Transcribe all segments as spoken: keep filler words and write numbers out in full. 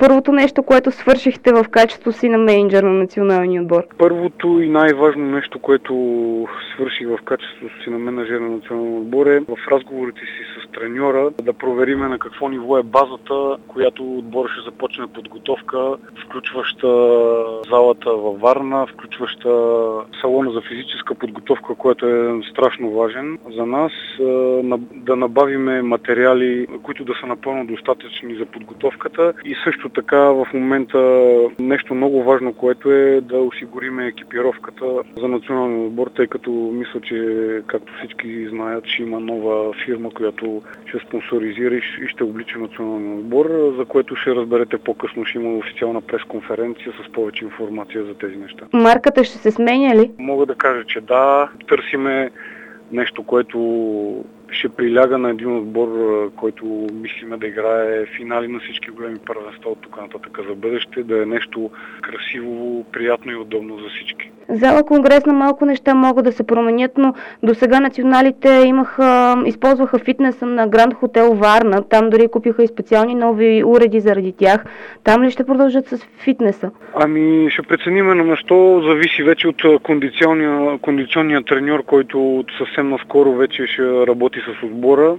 първото нещо, което свършихте в качеството си на мениджър на националния отбор? Първото и най-важно нещо, което свърших в качеството си на менеджер на националния отбор е в разговорите си с треньора да провериме на какво ниво е базата, която отбор ще започне подготовка, включваща залата във Варна, включваща салона за физическа подготовка, което е страшно важен за нас, да набавиме материали, които да са напълно достатъчни за подготовката и също така в момента нещо много важно, което е да осигуриме екипировката за националния отбор, тъй като мисля, че както всички знаят, ще има нова фирма, която ще спонсоризира и ще облича националния отбор, за което ще разберете по-късно. Ще има официална пресконференция с повече информация за тези неща. Марката ще се сменя ли? Мога да кажа, че да. Търсиме нещо, което ще приляга на един отбор, който мислиме да играе финали на всички големи първенства от тук нататък за бъдеще, да е нещо красиво, приятно и удобно за всички. Зала Конгресна малко неща могат да се променят, но до сега националите имаха, използваха фитнеса на Гранд Хотел Варна. Там дори купиха и специални нови уреди заради тях. Там ли ще продължат с фитнеса? Ами ще преценим на место, зависи вече от кондиционния, кондиционния треньор, който съвсем наскоро вече ще работи с отбора.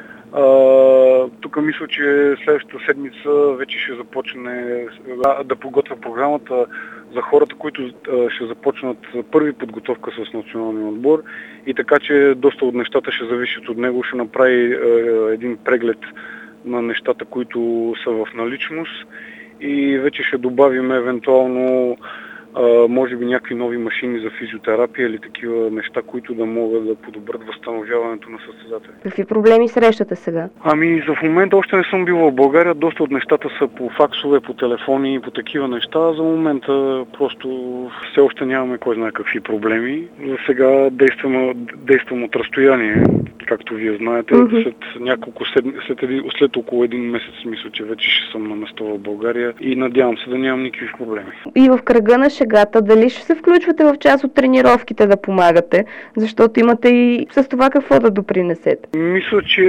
Тук мисля, че следващата седмица вече ще започне да подготвя програмата за хората, които ще започнат първи подготовка с националния отбор и така, че доста от нещата ще зависят от него. Ще направи един преглед на нещата, които са в наличност и вече ще добавим евентуално може би някакви нови машини за физиотерапия или такива неща, които да могат да подобрят възстановяването на състезателите. Какви проблеми срещате сега? Ами за в момента още не съм бил в България. Доста от нещата са по факсове, по телефони и по такива неща. За момента просто все още нямаме кой знае какви проблеми. За сега действам, действам от разстояние, както вие знаете. Mm-hmm. След няколко седми, след, един, след около един месец мисля, че вече ще съм на место в България и надявам се да нямам никакви проблеми. И в кръга на шегата, дали ще се включвате в част от тренировките да помагате, защото имате и с това какво да допринесете? Мисля, че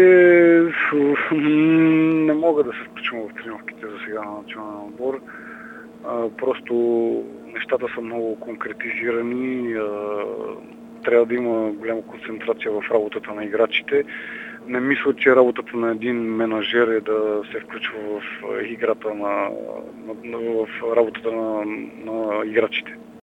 не мога да се включвам в тренировките за сега на националния отбор. Просто нещата са много конкретизирани. Трябва да има голяма концентрация в работата на играчите. Не мисля, че работата на един менажер е да се включва в играта на, на в работата на, на играчите.